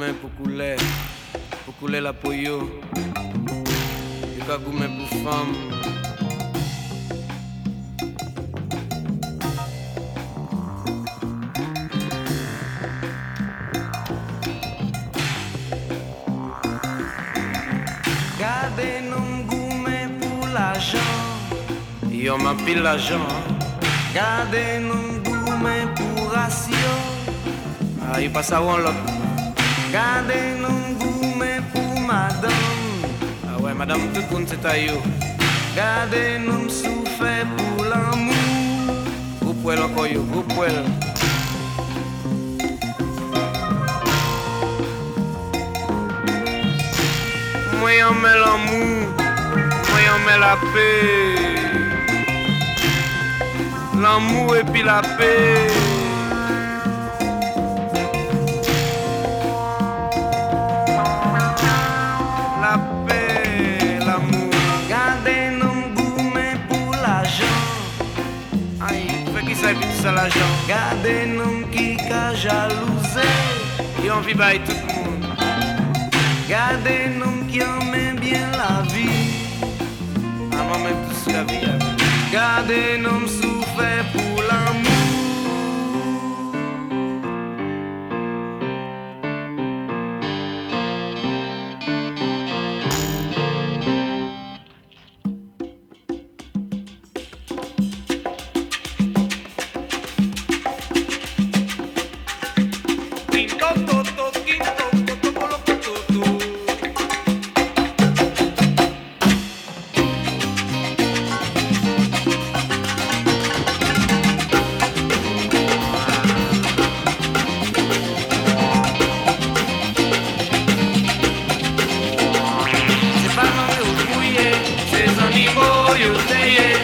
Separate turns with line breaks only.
goumen pour couler la pour yo. Yo ka goumen pour femme.
Gardez nous goumen pour l'argent.
Yo m'a pile l'argent.
Gardez nous goumen pour ration.
Ah, il passe à one lot.
Gardez nous goumen pour madame.
Ah ouais, madame, tout le monde c'est à yo.
Gardez nous souffert pour l'amour.
Gros poil encore yo, gros poil. Moi y'en mets l'amour, moi y'en mets la paix. L'amour et puis la paix. La paix, l'amour.
Gardez nous goumen pour l'argent.
Aïe, fait qui ça et puis tout ça l'argent.
Gardez nous qui ka jalousé.
Et on vit by tout le monde.
Gardez nous qui aiment bien la vie.
Maman même tout la vie.
Gardez nous souffert pour l'amour.
Ces animaux, yo,